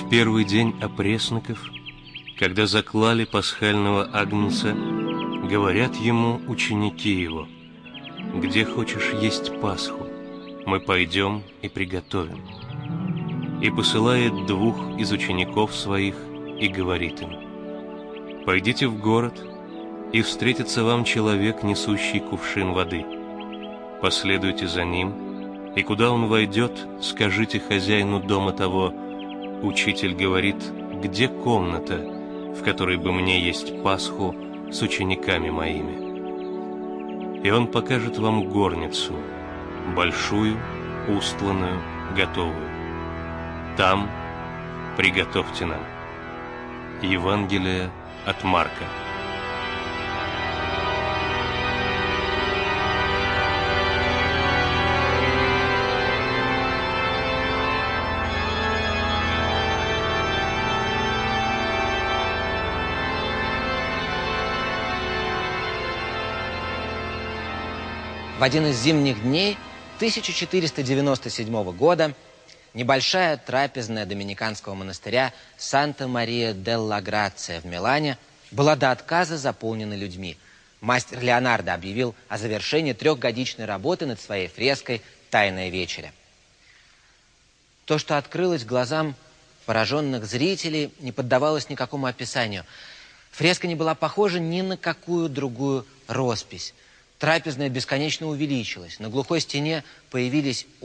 В первый день опресноков, когда заклали пасхального агнца, говорят ему ученики его: «Где хочешь есть Пасху, мы пойдем и приготовим». И посылает 2 из учеников своих и говорит им: «Пойдите в город, и встретится вам человек, несущий кувшин воды. Последуйте за ним, и куда он войдет, скажите хозяину дома того: Учитель говорит, где комната, в которой бы мне есть Пасху с учениками моими? И он покажет вам горницу, большую, устланную, готовую. Там приготовьте нам». Евангелие от Марка. В один из зимних дней 1497 года небольшая трапезная доминиканского монастыря Санта-Мария-делла-Грация в Милане была до отказа заполнена людьми. Мастер Леонардо объявил о завершении 3-годичной работы над своей фреской «Тайная вечеря». То, что открылось глазам пораженных зрителей, не поддавалось никакому описанию. Фреска не была похожа ни на какую другую роспись. Трапезная бесконечно увеличилась. На глухой стене появились